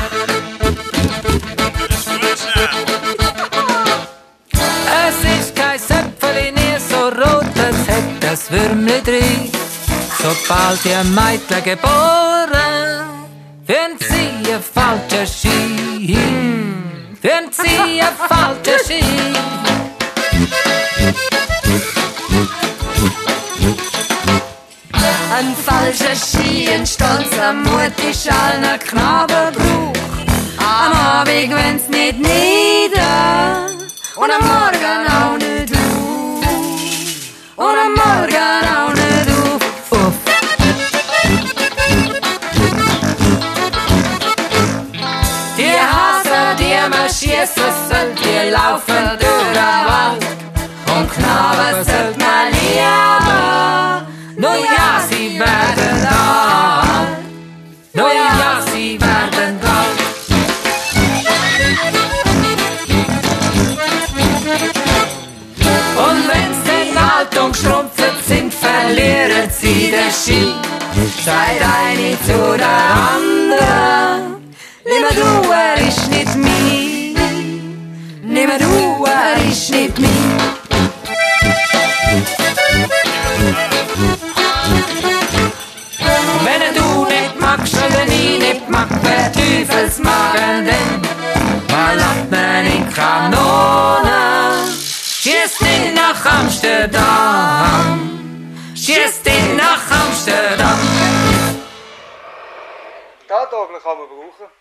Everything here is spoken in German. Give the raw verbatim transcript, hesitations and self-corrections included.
Es ist kein Söpfeli nie so rot, es hat das Würmli drin. Sobald ihr Mädchen geboren, führen sie ein falscher Ski. Führen sie ein falscher Ski. Ein falscher Ski, ein stolzer Mut ist allen Knabenbruch. Am Abend wenn's nicht nieder und am Morgen auch nicht auf. Und am Morgen auch nicht auf. Uff. Die Hasen, die man schiessen soll, die laufen durch den Wald. Und Knaben sollt man lieben, nur ja, sie werden alt. Nur ja, sie werden alt. Und wenn's denn alt und schrumpft sind, verlieren sie den Ski. Seid eine zu der anderen. Nimm du, er ist nicht mein. Nimm du, er ist nicht mein. Wenn du nicht magst oder ich nicht mag, wer Teufelsmagen denn? Man lacht mir in Kanone, schießt ihn nach Amsterdam, schießt ihn nach Amsterdam. Geldtafeln kann man brauchen.